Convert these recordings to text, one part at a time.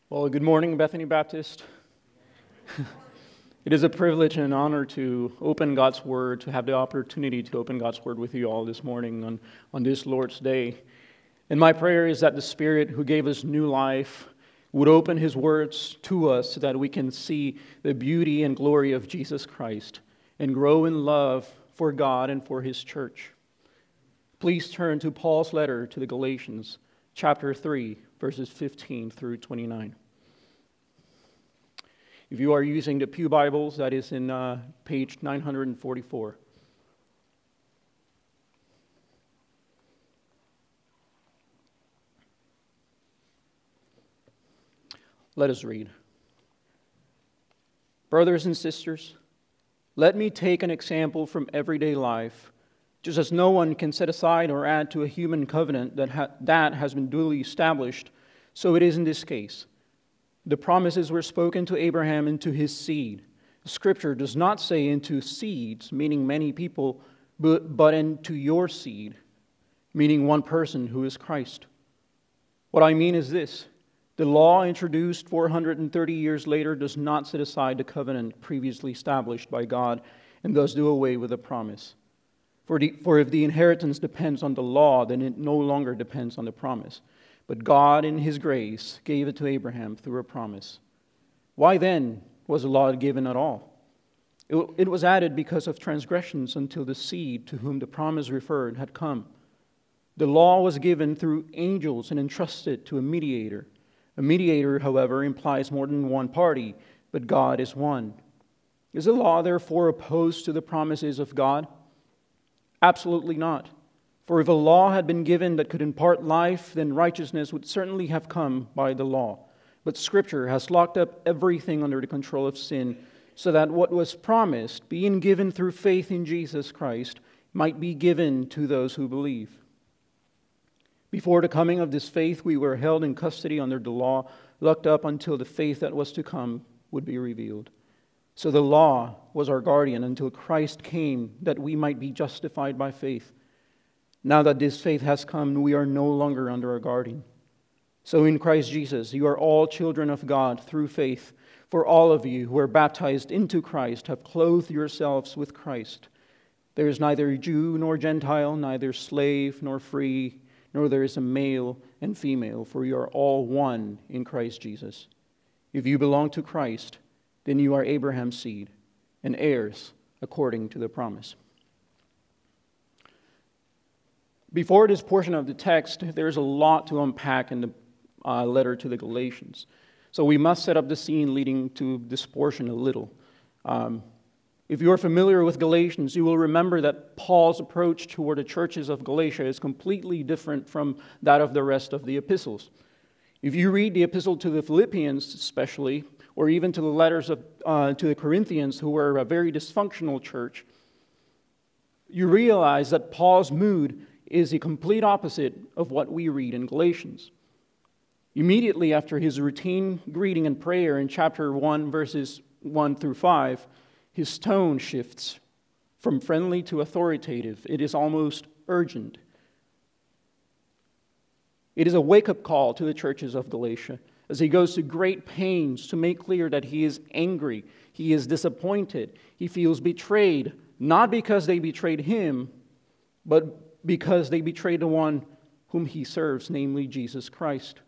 Well, good morning, Bethany Baptist. It is a privilege and an honor to open God's Word, to have the opportunity to open God's Word with you all this morning on this Lord's Day. And my prayer is that the Spirit who gave us new life would open His words to us so that we can see the beauty and glory of Jesus Christ and grow in love for God and for His church. Please turn to Paul's letter to the Galatians, chapter 3, verses 15 through 29. If you are using the Pew Bibles, that is in page 944. Let us read. Brothers and sisters, let me take an example from everyday life. Just as no one can set aside or add to a human covenant that has been duly established, so it is in this case. The promises were spoken to Abraham and to his seed. Scripture does not say into seeds, meaning many people, but into your seed, meaning one person who is Christ. What I mean is this. The law introduced 430 years later does not set aside the covenant previously established by God and thus do away with the promise. For if the inheritance depends on the law, then it no longer depends on the promise. But God, in His grace, gave it to Abraham through a promise. Why then was the law given at all? It was added because of transgressions until the seed to whom the promise referred had come. The law was given through angels and entrusted to a mediator. A mediator, however, implies more than one party, but God is one. Is the law therefore opposed to the promises of God? Absolutely not. For if a law had been given that could impart life, then righteousness would certainly have come by the law. But Scripture has locked up everything under the control of sin, so that what was promised, being given through faith in Jesus Christ, might be given to those who believe. Before the coming of this faith, we were held in custody under the law, locked up until the faith that was to come would be revealed. So the law was our guardian until Christ came, that we might be justified by faith. Now that this faith has come, we are no longer under a guardian. So in Christ Jesus, you are all children of God through faith. For all of you who are baptized into Christ have clothed yourselves with Christ. There is neither Jew nor Gentile, neither slave nor free, nor there is a male and female, for you are all one in Christ Jesus. If you belong to Christ, then you are Abraham's seed and heirs according to the promise. Before this portion of the text, there's a lot to unpack in the letter to the Galatians. So we must set up the scene leading to this portion a little. If you're familiar with Galatians, you will remember that Paul's approach toward the churches of Galatia is completely different from that of the rest of the epistles. If you read the epistle to the Philippians especially, or even to the letters to the Corinthians, who were a very dysfunctional church, you realize that Paul's mood is the complete opposite of what we read in Galatians. Immediately after his routine greeting and prayer in chapter 1, verses 1 through 5, his tone shifts from friendly to authoritative. It is almost urgent. It is a wake-up call to the churches of Galatia, as he goes to great pains to make clear that he is angry, he is disappointed, he feels betrayed, not because they betrayed him, but because they betrayed the one whom he serves, namely Jesus Christ.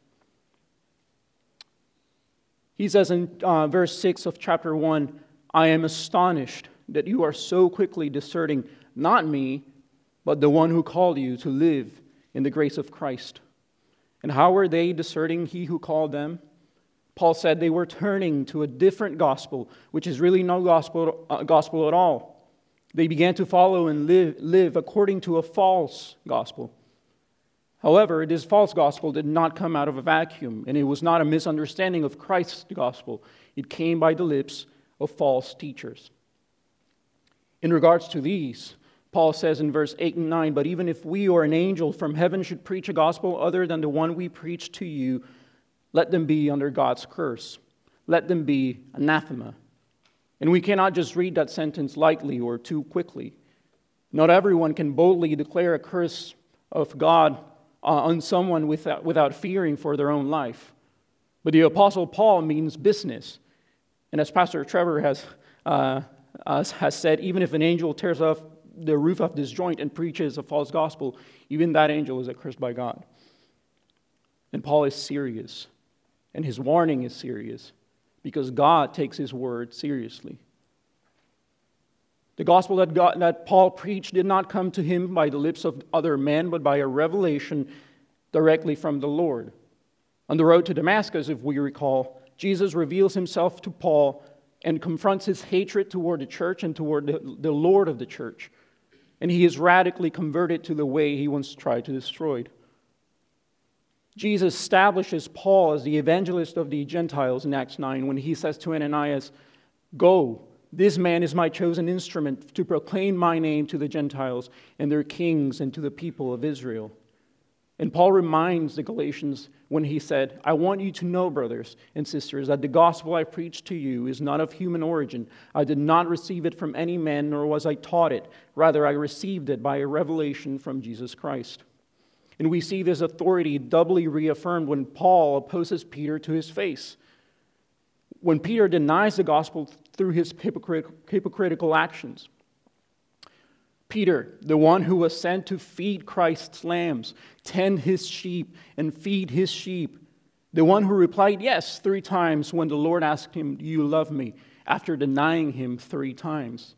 He says in verse 6 of chapter 1, I am astonished that you are so quickly deserting not me, but the one who called you to live in the grace of Christ. And how were they deserting He who called them? Paul said they were turning to a different gospel, which is really no gospel at all. They began to follow and live according to a false gospel. However, this false gospel did not come out of a vacuum, and it was not a misunderstanding of Christ's gospel. It came by the lips of false teachers. In regards to these, Paul says in verse 8 and 9, but even if we or an angel from heaven should preach a gospel other than the one we preach to you, let them be under God's curse. Let them be anathema. And we cannot just read that sentence lightly or too quickly. Not everyone can boldly declare a curse of God on someone without fearing for their own life. But the Apostle Paul means business. And as Pastor Trevor has said, even if an angel tears off the roof of this joint and preaches a false gospel, even that angel is accursed by God. And Paul is serious. And his warning is serious because God takes his word seriously. The gospel that Paul preached did not come to him by the lips of other men, but by a revelation directly from the Lord. On the road to Damascus, if we recall, Jesus reveals himself to Paul and confronts his hatred toward the church and toward the Lord of the church. And he is radically converted to the way he once tried to destroy. Jesus establishes Paul as the evangelist of the Gentiles in Acts 9 when he says to Ananias, "Go, this man is my chosen instrument to proclaim my name to the Gentiles and their kings and to the people of Israel." And Paul reminds the Galatians when he said, "I want you to know, brothers and sisters, that the gospel I preached to you is not of human origin. I did not receive it from any man, nor was I taught it. Rather, I received it by a revelation from Jesus Christ." And we see this authority doubly reaffirmed when Paul opposes Peter to his face. When Peter denies the gospel through his hypocritical actions. Peter, the one who was sent to feed Christ's lambs, tend his sheep, and feed his sheep. The one who replied yes 3 times when the Lord asked him, "Do you love me?" after denying him 3 times.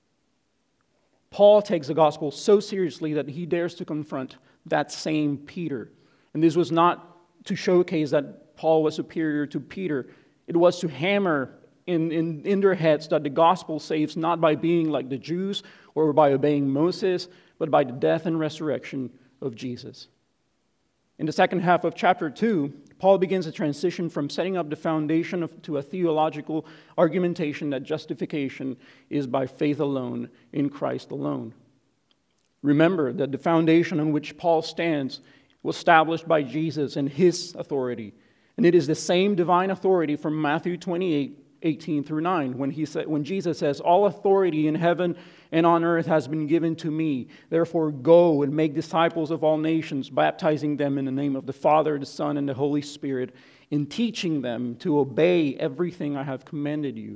Paul takes the gospel so seriously that he dares to confront that same Peter. And this was not to showcase that Paul was superior to Peter. It was to hammer in their heads that the gospel saves not by being like the Jews or by obeying Moses, but by the death and resurrection of Jesus. In the second half of chapter 2, Paul begins a transition from setting up the foundation to a theological argumentation that justification is by faith alone, in Christ alone. Remember that the foundation on which Paul stands was established by Jesus and his authority. And it is the same divine authority from Matthew 28:18 through 9, when Jesus says, "All authority in heaven and on earth has been given to me. Therefore go and make disciples of all nations, baptizing them in the name of the Father, the Son, and the Holy Spirit, and teaching them to obey everything I have commanded you."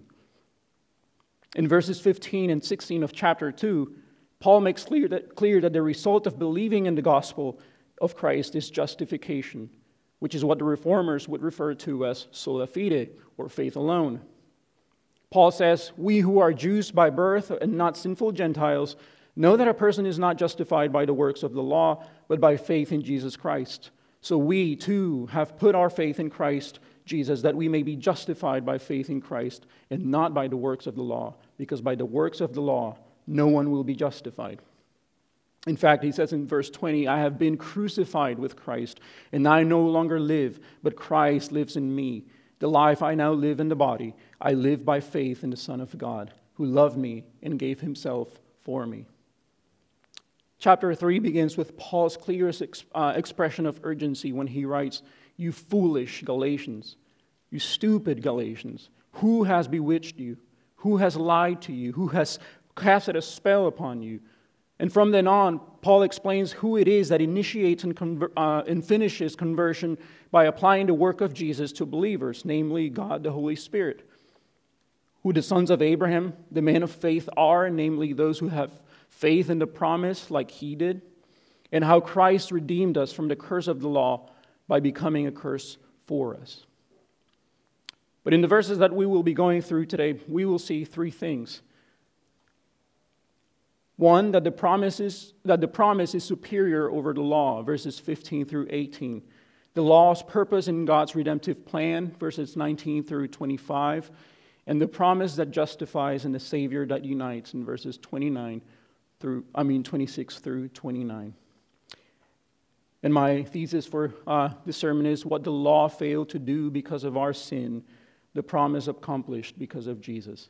In verses 15 and 16 of chapter 2, Paul makes clear that the result of believing in the gospel of Christ is justification, which is what the Reformers would refer to as sola fide, or faith alone. Paul says, "We who are Jews by birth and not sinful Gentiles know that a person is not justified by the works of the law, but by faith in Jesus Christ. So we, too, have put our faith in Christ Jesus, that we may be justified by faith in Christ and not by the works of the law, because by the works of the law no one will be justified." In fact, he says in verse 20, "I have been crucified with Christ, and I no longer live, but Christ lives in me. The life I now live in the body, I live by faith in the Son of God, who loved me and gave himself for me." Chapter 3 begins with Paul's clearest expression of urgency when he writes, "You foolish Galatians, you stupid Galatians, who has bewitched you? Who has lied to you? Who has casted a spell upon you?" And from then on, Paul explains who it is that initiates and finishes conversion by applying the work of Jesus to believers, namely God the Holy Spirit. Who the sons of Abraham, the men of faith, are, namely those who have faith in the promise like he did, and how Christ redeemed us from the curse of the law by becoming a curse for us. But in the verses that we will be going through today, we will see 3 things. One, that the promise is superior over the law, verses 15 through 18. The law's purpose in God's redemptive plan, verses 19 through 25. And the promise that justifies and the Savior that unites in verses 26 through 29. And my thesis for this sermon is what the law failed to do because of our sin, the promise accomplished because of Jesus.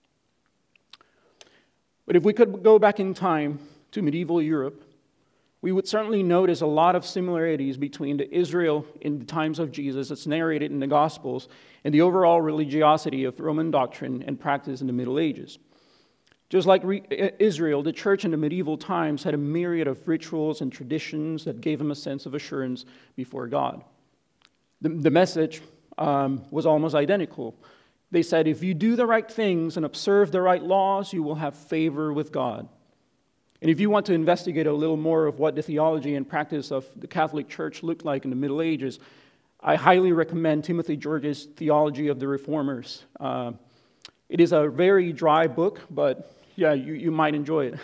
But if we could go back in time to medieval Europe, we would certainly notice a lot of similarities between the Israel in the times of Jesus that's narrated in the Gospels and the overall religiosity of Roman doctrine and practice in the Middle Ages. Just like Israel, the church in the medieval times had a myriad of rituals and traditions that gave them a sense of assurance before God. The message was almost identical. They said, if you do the right things and observe the right laws, you will have favor with God. And if you want to investigate a little more of what the theology and practice of the Catholic Church looked like in the Middle Ages, I highly recommend Timothy George's Theology of the Reformers. It is a very dry book, but yeah, you might enjoy it.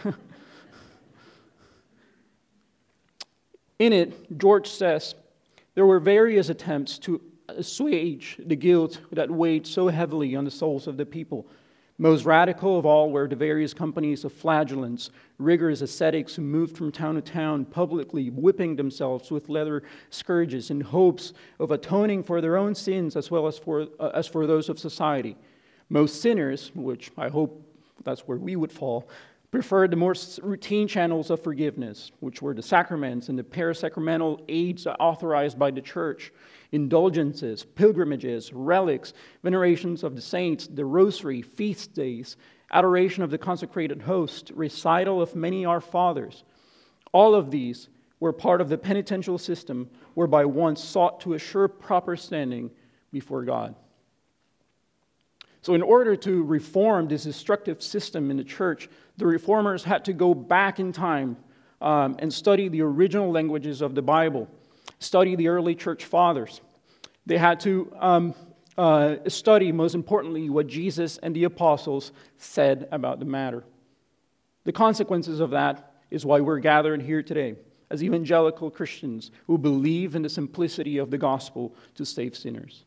In it, George says, there were various attempts to assuage the guilt that weighed so heavily on the souls of the people. Most radical of all were the various companies of flagellants, rigorous ascetics who moved from town to town, publicly whipping themselves with leather scourges in hopes of atoning for their own sins as well as for those of society. Most sinners, which I hope that's where we would fall, preferred the more routine channels of forgiveness, which were the sacraments and the parasacramental aids authorized by the Church, indulgences, pilgrimages, relics, venerations of the saints, the rosary, feast days, adoration of the consecrated host, recital of many Our Fathers. All of these were part of the penitential system whereby one sought to assure proper standing before God. So in order to reform this destructive system in the church, the reformers had to go back in time and study the original languages of the Bible, study the early church fathers. They had to study, most importantly, what Jesus and the apostles said about the matter. The consequences of that is why we're gathered here today, as evangelical Christians who believe in the simplicity of the gospel to save sinners.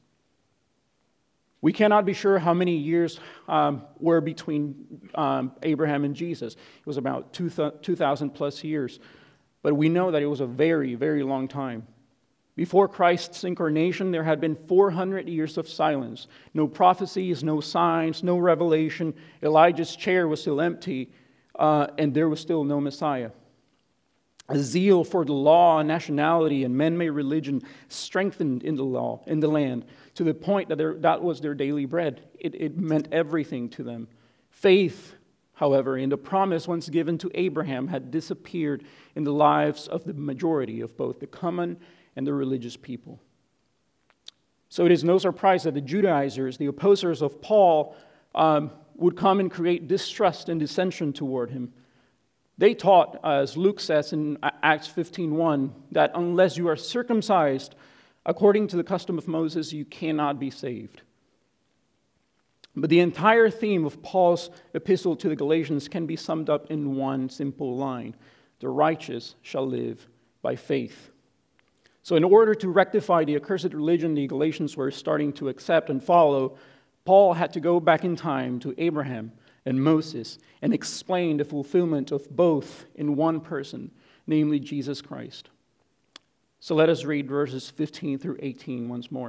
We cannot be sure how many years were between Abraham and Jesus. It was about 2,000 plus years. But we know that it was a very, very long time. Before Christ's incarnation, there had been 400 years of silence. No prophecies, no signs, no revelation. Elijah's chair was still empty, and there was still no Messiah. A zeal for the law, nationality, and man-made religion strengthened in the land, to the point that that was their daily bread. It meant everything to them. Faith, however, in the promise once given to Abraham had disappeared in the lives of the majority of both the common and the religious people. So it is no surprise that the Judaizers, the opposers of Paul, would come and create distrust and dissension toward him. They taught, as Luke says in Acts 15:1, that unless you are circumcised according to the custom of Moses, you cannot be saved. But the entire theme of Paul's epistle to the Galatians can be summed up in one simple line: the righteous shall live by faith. So in order to rectify the accursed religion the Galatians were starting to accept and follow, Paul had to go back in time to Abraham and Moses and explain the fulfillment of both in one person, namely Jesus Christ. So let us read verses 15 through 18 once more.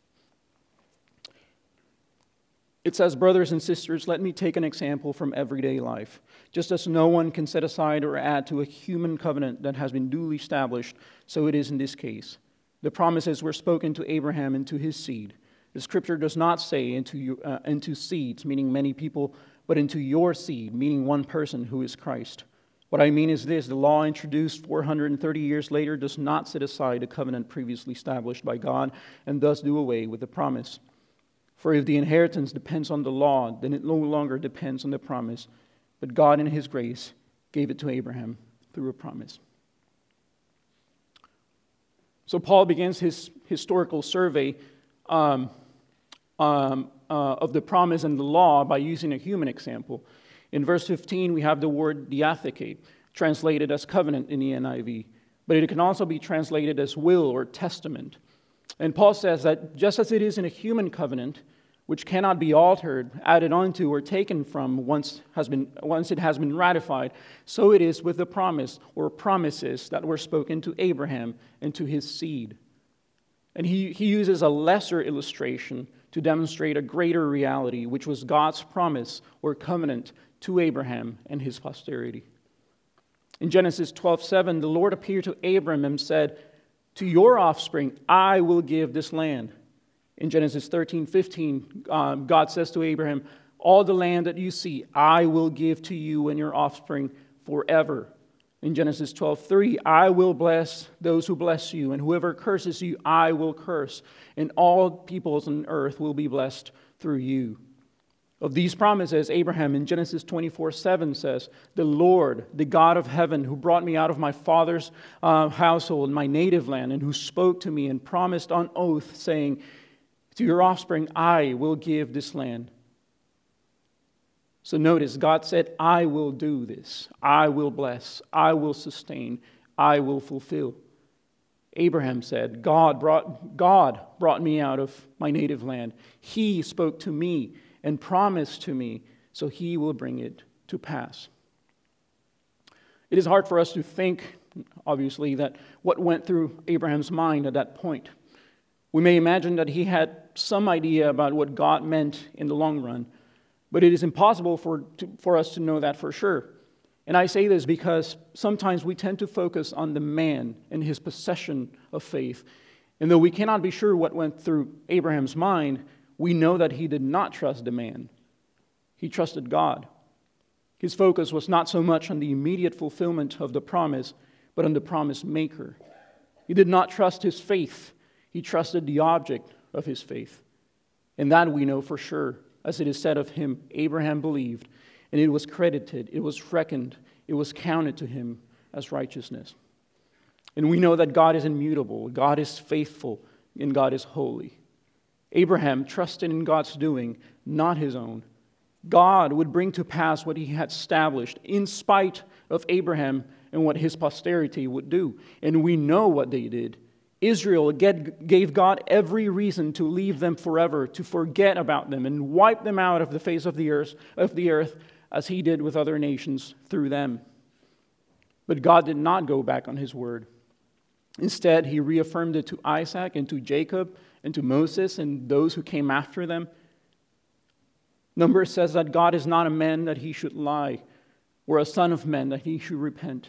It says, "Brothers and sisters, let me take an example from everyday life. Just as no one can set aside or add to a human covenant that has been duly established, so it is in this case. The promises were spoken to Abraham and to his seed. The scripture does not say into seeds, meaning many people, but into your seed, meaning one person who is Christ. What I mean is this: the law introduced 430 years later does not set aside a covenant previously established by God and thus do away with the promise. For if the inheritance depends on the law, then it no longer depends on the promise, but God in His grace gave it to Abraham through a promise." So Paul begins his historical survey of the promise and the law by using a human example. In verse 15, we have the word diatheke, translated as covenant in the NIV, but it can also be translated as will or testament. And Paul says that just as it is in a human covenant, which cannot be altered, added onto, or taken from once it has been ratified, so it is with the promise or promises that were spoken to Abraham and to his seed. And he uses a lesser illustration to demonstrate a greater reality, which was God's promise or covenant to Abraham and his posterity. In Genesis 12:7, the Lord appeared to Abram and said, "To your offspring I will give this land." In Genesis 13:15, God says to Abraham, "All the land that you see, I will give to you and your offspring forever." In Genesis 12:3, I will bless those who bless you, and whoever curses you, I will curse, and all peoples on earth will be blessed through you. Of these promises, Abraham in Genesis 24:7 says, the Lord, the God of heaven, who brought me out of my father's household, my native land, and who spoke to me and promised on oath, saying, to your offspring, I will give this land. So notice, God said, I will do this. I will bless. I will sustain. I will fulfill. Abraham said, God brought me out of my native land. He spoke to me and promised to me, so He will bring it to pass. It is hard for us to think, obviously, that what went through Abraham's mind at that point. We may imagine that he had some idea about what God meant in the long run, but it is impossible for us to know that for sure. And I say this because sometimes we tend to focus on the man and his possession of faith. And though we cannot be sure what went through Abraham's mind, we know that he did not trust the man. He trusted God. His focus was not so much on the immediate fulfillment of the promise, but on the promise maker. He did not trust his faith. He trusted the object of his faith. And that we know for sure. As it is said of him, Abraham believed, and it was credited, it was reckoned, it was counted to him as righteousness. And we know that God is immutable, God is faithful, and God is holy. Abraham trusted in God's doing, not his own. God would bring to pass what He had established in spite of Abraham and what his posterity would do. And we know what they did. Israel gave God every reason to leave them forever, to forget about them, and wipe them out of the face of the earth, as He did with other nations through them. But God did not go back on His word. Instead, He reaffirmed it to Isaac and to Jacob and to Moses and those who came after them. Numbers says that God is not a man that He should lie, or a son of man that He should repent.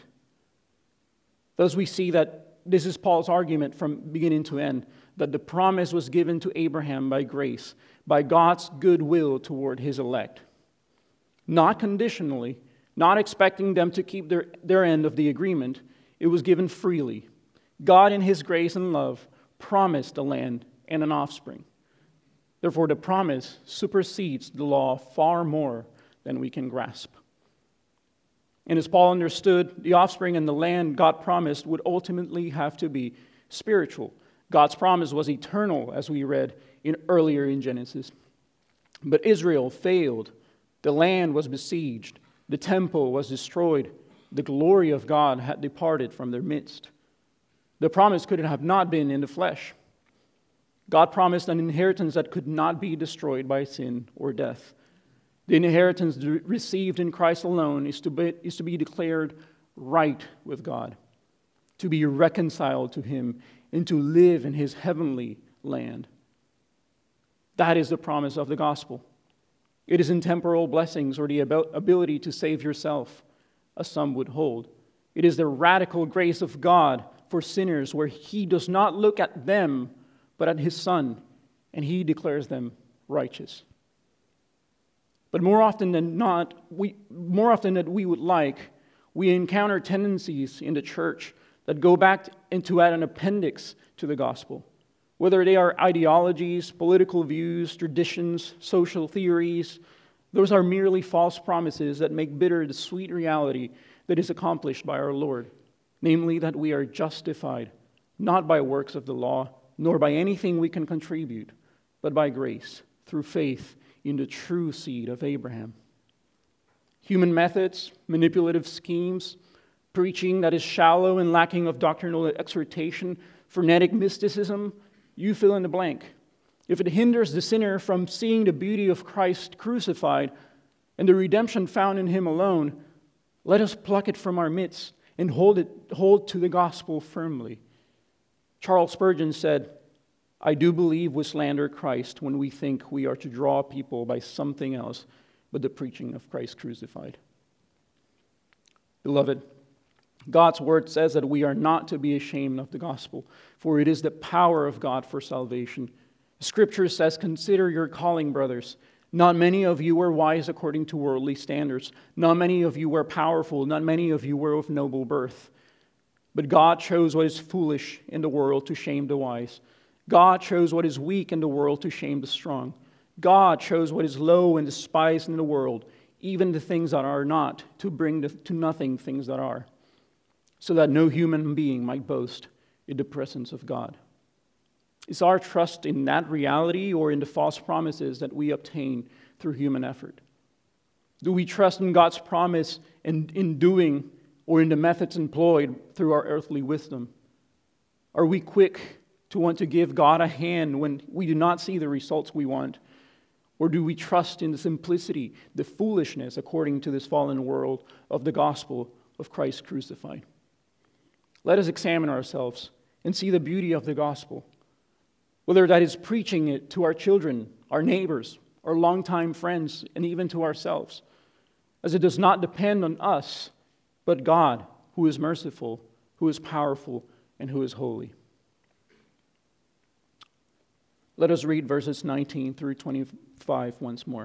Thus we see that this is Paul's argument from beginning to end, that the promise was given to Abraham by grace, by God's goodwill toward His elect. Not conditionally, not expecting them to keep their end of the agreement. It was given freely. God in His grace and love promised a land and an offspring. Therefore, the promise supersedes the law far more than we can grasp. And as Paul understood, the offspring and the land God promised would ultimately have to be spiritual. God's promise was eternal, as we read earlier in Genesis. But Israel failed. The land was besieged. The temple was destroyed. The glory of God had departed from their midst. The promise could have not been in the flesh. God promised an inheritance that could not be destroyed by sin or death. The inheritance received in Christ alone is to be declared right with God, to be reconciled to Him, and to live in His heavenly land. That is the promise of the gospel. It isn't temporal blessings or the ability to save yourself, as some would hold. It is the radical grace of God for sinners, where He does not look at them, but at His Son, and He declares them righteous. But more often than we would like, we encounter tendencies in the church that go back into add an appendix to the gospel. Whether they are ideologies, political views, traditions, social theories, those are merely false promises that make bitter the sweet reality that is accomplished by our Lord, namely that we are justified, not by works of the law, nor by anything we can contribute, but by grace, through faith in the true seed of Abraham. Human methods, manipulative schemes, preaching that is shallow and lacking of doctrinal exhortation, frenetic mysticism, you fill in the blank. If it hinders the sinner from seeing the beauty of Christ crucified and the redemption found in Him alone, let us pluck it from our midst and hold to the gospel firmly. Charles Spurgeon said, I do believe we slander Christ when we think we are to draw people by something else but the preaching of Christ crucified. Beloved, God's word says that we are not to be ashamed of the gospel, for it is the power of God for salvation. Scripture says, consider your calling, brothers. Not many of you were wise according to worldly standards. Not many of you were powerful. Not many of you were of noble birth. But God chose what is foolish in the world to shame the wise. God chose what is weak in the world to shame the strong. God chose what is low and despised in the world, even the things that are not, to bring to nothing things that are, so that no human being might boast in the presence of God. Is our trust in that reality or in the false promises that we obtain through human effort? Do we trust in God's promise in doing or in the methods employed through our earthly wisdom? Are we quick to want to give God a hand when we do not see the results we want? Or do we trust in the simplicity, the foolishness, according to this fallen world, of the gospel of Christ crucified? Let us examine ourselves and see the beauty of the gospel, whether that is preaching it to our children, our neighbors, our longtime friends, and even to ourselves, as it does not depend on us, but God, who is merciful, who is powerful, and who is holy. Let us read verses 19 through 25 once more.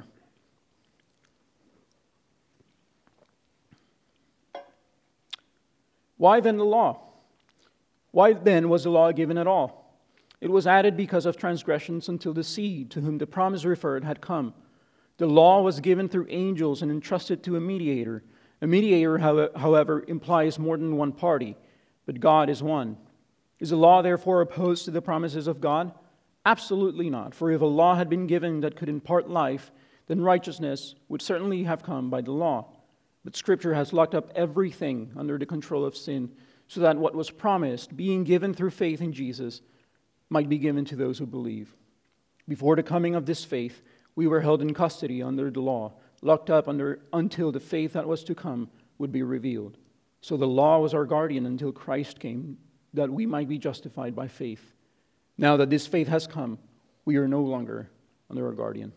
Why then the law? Why then was the law given at all? It was added because of transgressions until the seed, to whom the promise referred, had come. The law was given through angels and entrusted to a mediator. A mediator, however, implies more than one party, but God is one. Is the law therefore opposed to the promises of God? Absolutely not. For if a law had been given that could impart life, then righteousness would certainly have come by the law. But Scripture has locked up everything under the control of sin, so that what was promised, being given through faith in Jesus, might be given to those who believe. Before the coming of this faith, we were held in custody under the law, locked up until the faith that was to come would be revealed. So the law was our guardian until Christ came, that we might be justified by faith. Now that this faith has come, we are no longer under our guardian.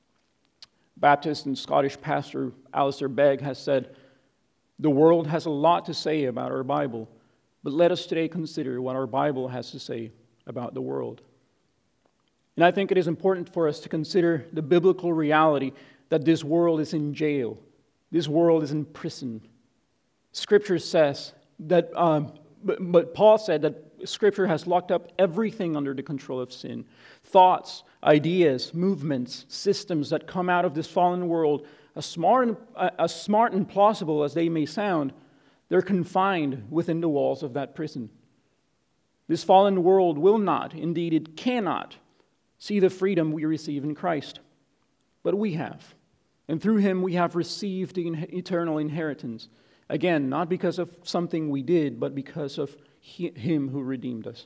Baptist and Scottish pastor Alistair Begg has said, "The world has a lot to say about our Bible, but let us today consider what our Bible has to say about the world." And I think it is important for us to consider the biblical reality that this world is in jail. This world is in prison. Scripture says that, but Paul said that Scripture has locked up everything under the control of sin. Thoughts, ideas, movements, systems that come out of this fallen world, as smart and plausible as they may sound, they're confined within the walls of that prison. This fallen world will not, indeed it cannot, see the freedom we receive in Christ. But we have. And through Him we have received the eternal inheritance. Again, not because of something we did, but because of Him who redeemed us.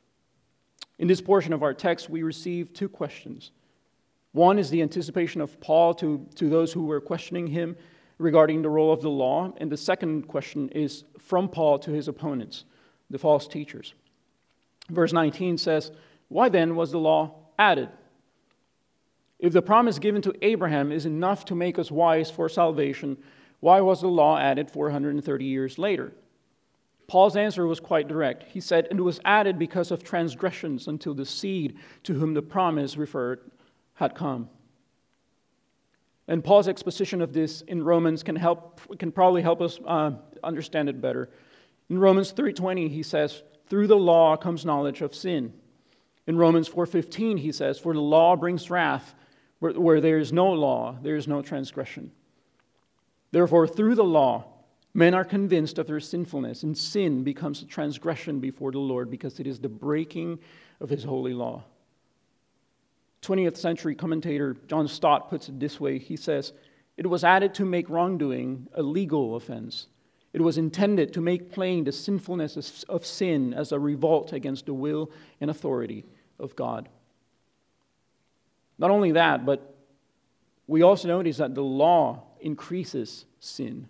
In this portion of our text, we receive two questions. One is the anticipation of Paul to those who were questioning him regarding the role of the law. And the second question is from Paul to his opponents, the false teachers. Verse 19 says, "Why then was the law added? If the promise given to Abraham is enough to make us wise for salvation, why was the law added 430 years later?" Paul's answer was quite direct. He said, "It was added because of transgressions until the seed to whom the promise referred had come." And Paul's exposition of this in Romans can probably help us understand it better. In Romans 3:20, he says, "Through the law comes knowledge of sin." In Romans 4:15, he says, "For the law brings wrath. Where there is no law, there is no transgression." Therefore, through the law, men are convinced of their sinfulness, and sin becomes a transgression before the Lord because it is the breaking of His holy law. 20th century commentator John Stott puts it this way. He says, "It was added to make wrongdoing a legal offense. It was intended to make plain the sinfulness of sin as a revolt against the will and authority of God." Not only that, but we also notice that the law increases sin.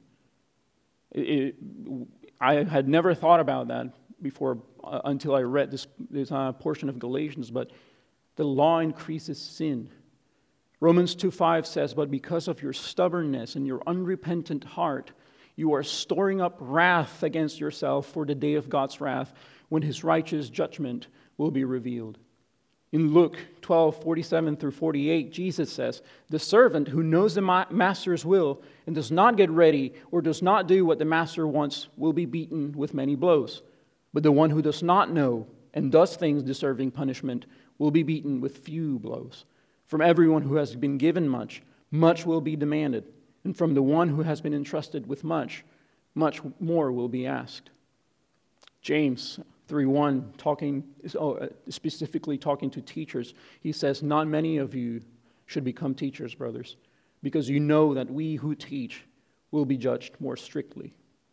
I had never thought about that before until I read this portion of Galatians, but the law increases sin. Romans 2:5 says, "But because of your stubbornness and your unrepentant heart, you are storing up wrath against yourself for the day of God's wrath, when His righteous judgment will be revealed." In Luke 12:47 through 48, Jesus says, "The servant who knows the master's will and does not get ready or does not do what the master wants will be beaten with many blows. But the one who does not know and does things deserving punishment will be beaten with few blows. From everyone who has been given much, much will be demanded. And from the one who has been entrusted with much, much more will be asked." James 3:1, specifically talking to teachers, he says, "Not many of you should become teachers, brothers, because you know that we who teach will be judged more strictly."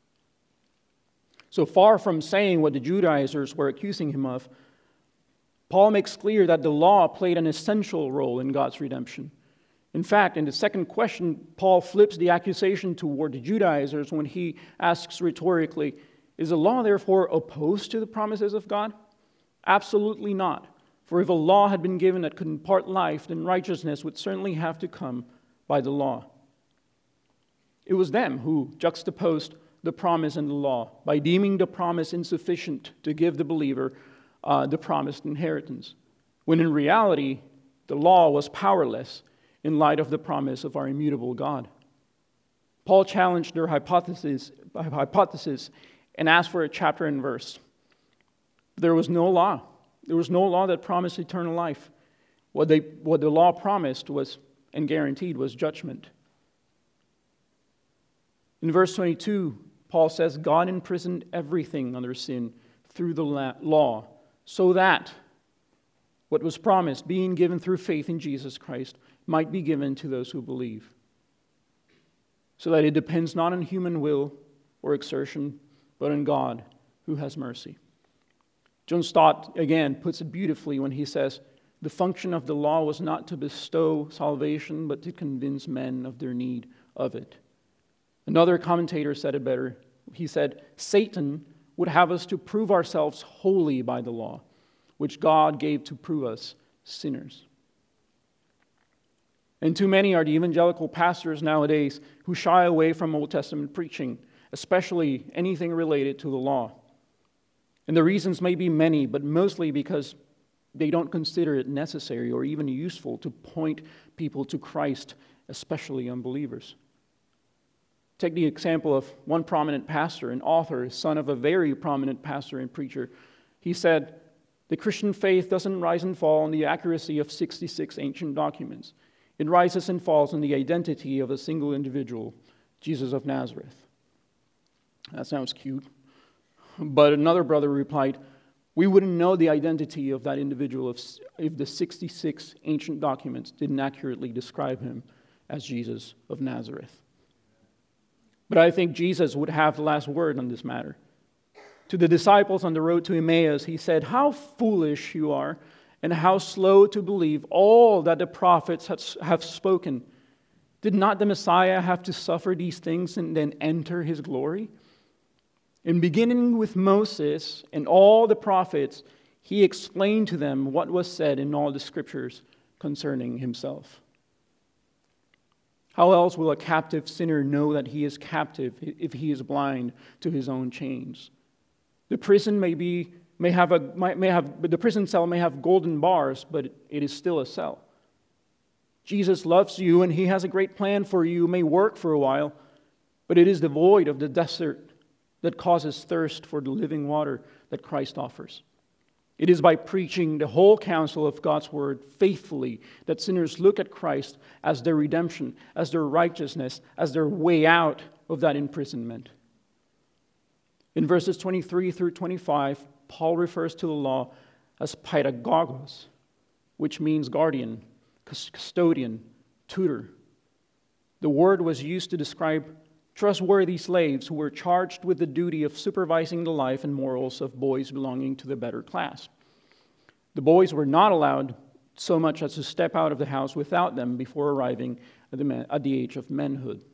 So far from saying what the Judaizers were accusing him of, Paul makes clear that the law played an essential role in God's redemption. In fact, in the second question, Paul flips the accusation toward the Judaizers when he asks rhetorically, "Is the law therefore opposed to the promises of God?" Absolutely not. For if a law had been given that could impart life, then righteousness would certainly have to come by the law. It was them who juxtaposed the promise and the law by deeming the promise insufficient to give the believer the promised inheritance, when in reality, the law was powerless in light of the promise of our immutable God. Paul challenged their hypothesis and asked for a chapter and verse. There was no law. There was no law that promised eternal life. What the law promised was and guaranteed was judgment. In verse 22, Paul says, "God imprisoned everything under sin through the law, so that what was promised, being given through faith in Jesus Christ, might be given to those who believe." So that it depends not on human will or exertion, but on God who has mercy. John Stott, again, puts it beautifully when he says, "The function of the law was not to bestow salvation, but to convince men of their need of it." Another commentator said it better. He said, "Satan would have us to prove ourselves holy by the law, which God gave to prove us sinners." And too many are the evangelical pastors nowadays who shy away from Old Testament preaching, especially anything related to the law. And the reasons may be many, but mostly because they don't consider it necessary or even useful to point people to Christ, especially unbelievers. Take the example of one prominent pastor and author, son of a very prominent pastor and preacher. He said, "The Christian faith doesn't rise and fall on the accuracy of 66 ancient documents. It rises and falls on the identity of a single individual, Jesus of Nazareth." That sounds cute. But another brother replied, "We wouldn't know the identity of that individual if the 66 ancient documents didn't accurately describe him as Jesus of Nazareth." But I think Jesus would have the last word on this matter. To the disciples on the road to Emmaus, he said, "How foolish you are, and how slow to believe all that the prophets have spoken. Did not the Messiah have to suffer these things and then enter his glory?" And beginning with Moses and all the prophets, he explained to them what was said in all the scriptures concerning himself. How else will a captive sinner know that he is captive if he is blind to his own chains? The prison the prison cell may have golden bars, but it is still a cell. Jesus loves you and he has a great plan for you. It may work for a while, but it is the void of the desert that causes thirst for the living water that Christ offers. It is by preaching the whole counsel of God's word faithfully that sinners look at Christ as their redemption, as their righteousness, as their way out of that imprisonment. In verses 23 through 25, Paul refers to the law as paidagogos, which means guardian, custodian, tutor. The word was used to describe trustworthy slaves who were charged with the duty of supervising the life and morals of boys belonging to the better class. The boys were not allowed so much as to step out of the house without them before arriving at the age of manhood.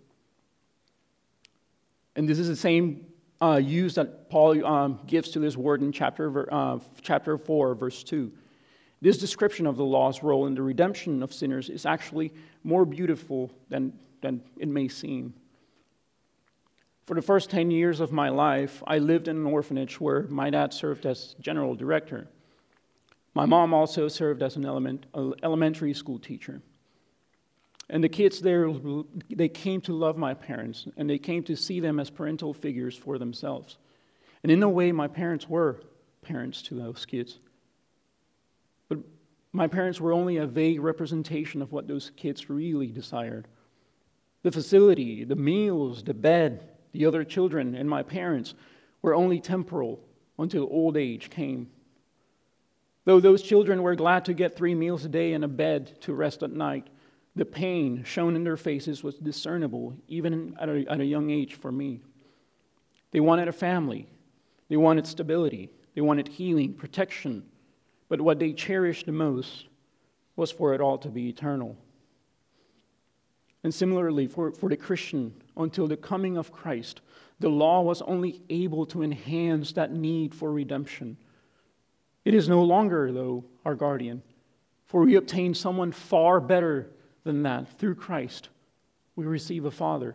And this is the same use that Paul gives to this word in chapter 4, verse 2. This description of the law's role in the redemption of sinners is actually more beautiful than it may seem. For the first 10 years of my life, I lived in an orphanage where my dad served as general director. My mom also served as an elementary school teacher. And the kids there, they came to love my parents, and they came to see them as parental figures for themselves. And in a way, my parents were parents to those kids. But my parents were only a vague representation of what those kids really desired. The facility, the meals, the bed, the other children, and my parents were only temporal until old age came. Though those children were glad to get 3 meals a day and a bed to rest at night, the pain shown in their faces was discernible, even at a young age for me. They wanted a family. They wanted stability. They wanted healing, protection. But what they cherished the most was for it all to be eternal. And similarly, for the Christian, until the coming of Christ, the law was only able to enhance that need for redemption. It is no longer, though, our guardian, for we obtain someone far better than that. Through Christ, we receive a Father.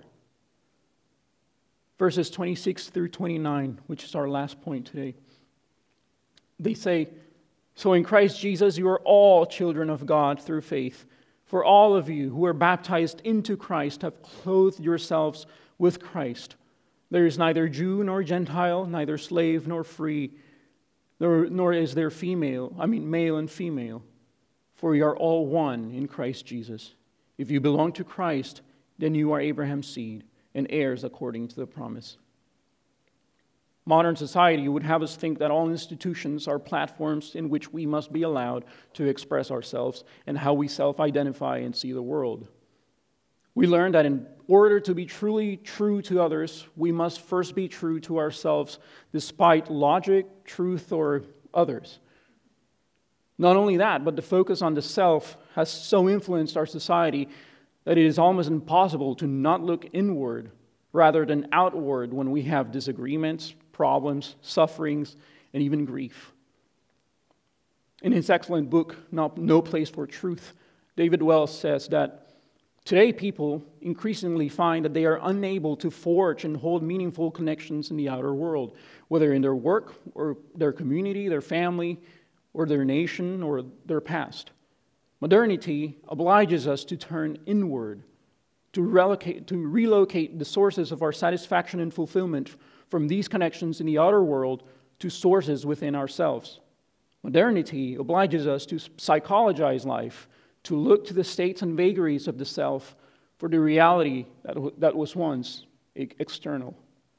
Verses 26 through 29, which is our last point today. They say, "So in Christ Jesus you are all children of God through faith. For all of you who are baptized into Christ have clothed yourselves with Christ. There is neither Jew nor Gentile, neither slave nor free, nor is there male and female. For we are all one in Christ Jesus. If you belong to Christ, then you are Abraham's seed and heirs according to the promise." Modern society would have us think that all institutions are platforms in which we must be allowed to express ourselves and how we self-identify and see the world. We learn that in order to be truly true to others, we must first be true to ourselves, despite logic, truth, or others. Not only that, but the focus on the self has so influenced our society that it is almost impossible to not look inward rather than outward when we have disagreements, problems, sufferings, and even grief. In his excellent book, No Place for Truth, David Wells says that today people increasingly find that they are unable to forge and hold meaningful connections in the outer world, whether in their work or their community, their family, or their nation, or their past. Modernity obliges us to turn inward, to relocate the sources of our satisfaction and fulfillment from these connections in the outer world to sources within ourselves. Modernity obliges us to psychologize life, to look to the states and vagaries of the self for the reality that was once external.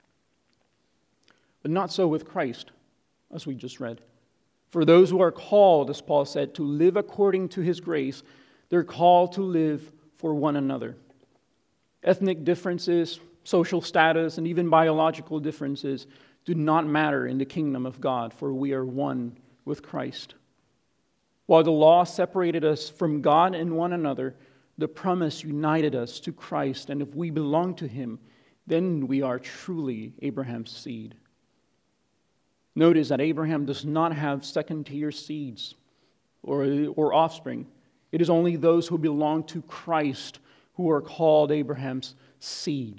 But not so with Christ, as we just read. For those who are called, as Paul said, to live according to his grace, they're called to live for one another. Ethnic differences, social status, and even biological differences do not matter in the kingdom of God, for we are one with Christ. While the law separated us from God and one another, the promise united us to Christ, and if we belong to him, then we are truly Abraham's seed. Notice that Abraham does not have second-tier seeds or offspring. It is only those who belong to Christ who are called Abraham's seed.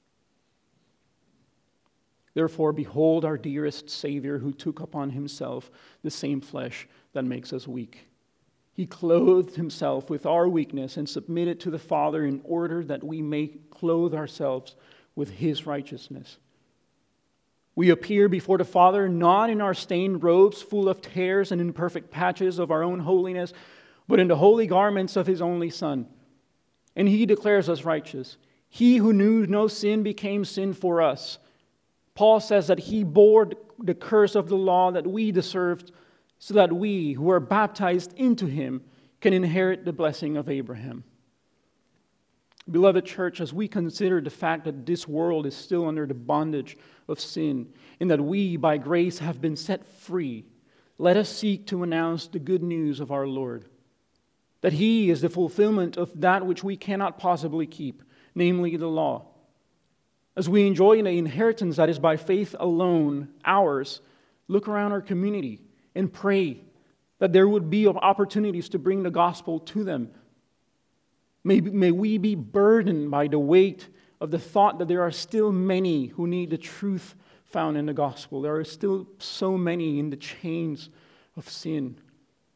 Therefore, behold our dearest Savior who took upon himself the same flesh that makes us weak. He clothed himself with our weakness and submitted to the Father in order that we may clothe ourselves with his righteousness. We appear before the Father not in our stained robes full of tears and imperfect patches of our own holiness, but in the holy garments of his only Son. And he declares us righteous. He who knew no sin became sin for us. Paul says that he bore the curse of the law that we deserved, so that we, who are baptized into him, can inherit the blessing of Abraham. Beloved church, as we consider the fact that this world is still under the bondage of sin, and that we, by grace, have been set free, let us seek to announce the good news of our Lord, that he is the fulfillment of that which we cannot possibly keep, namely the law. As we enjoy the inheritance that is by faith alone ours, look around our community and pray that there would be opportunities to bring the gospel to them. May we be burdened by the weight of the thought that there are still many who need the truth found in the gospel. There are still so many in the chains of sin.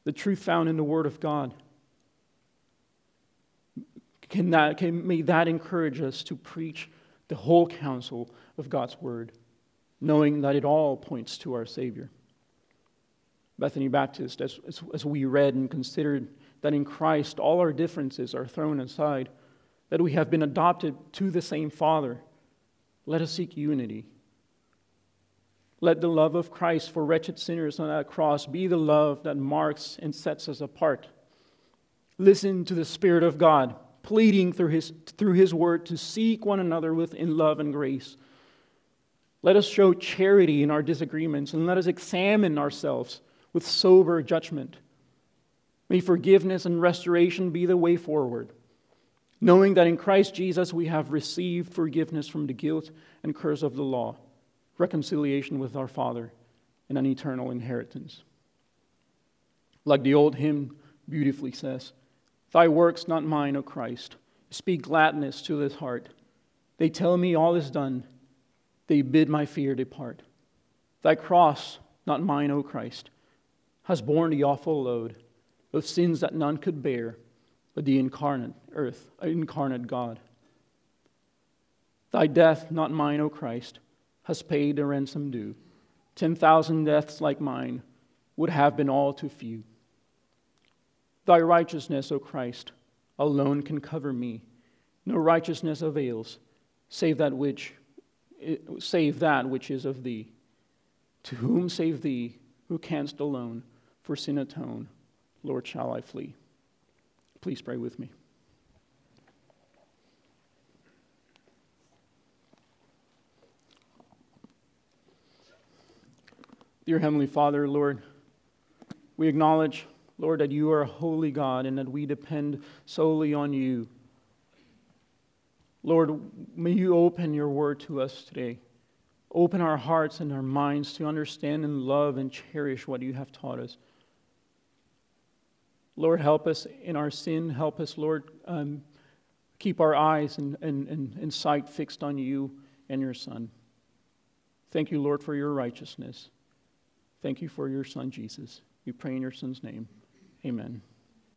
the truth found in the Word of God. May that encourage us to preach the whole counsel of God's Word, knowing that it all points to our Savior. Bethany Baptist, as we read and considered that in Christ all our differences are thrown aside, that we have been adopted to the same Father, let us seek unity. Let the love of Christ for wretched sinners on that cross be the love that marks and sets us apart. Listen to the Spirit of God, pleading through His Word to seek one another in love and grace. Let us show charity in our disagreements, and let us examine ourselves with sober judgment. May forgiveness and restoration be the way forward, knowing that in Christ Jesus we have received forgiveness from the guilt and curse of the law, reconciliation with our Father, and an eternal inheritance. Like the old hymn beautifully says, "Thy works, not mine, O Christ, speak gladness to this heart. They tell me all is done. They bid my fear depart. Thy cross, not mine, O Christ, has borne the awful load of sins that none could bear but the incarnate God. Thy death, not mine, O Christ, has paid the ransom due. 10,000 deaths like mine would have been all too few. Thy righteousness, O Christ, alone can cover me. No righteousness avails, save that which is of thee. To whom save thee, who canst alone for sin atone, Lord, shall I flee?" Please pray with me. Dear Heavenly Father, Lord, we acknowledge, Lord, that you are a holy God and that we depend solely on you. Lord, may you open your word to us today. Open our hearts and our minds to understand and love and cherish what you have taught us. Lord, help us in our sin. Help us, Lord, keep our eyes and sight fixed on you and your Son. Thank you, Lord, for your righteousness. Thank you for your Son, Jesus. We pray in your Son's name. Amen.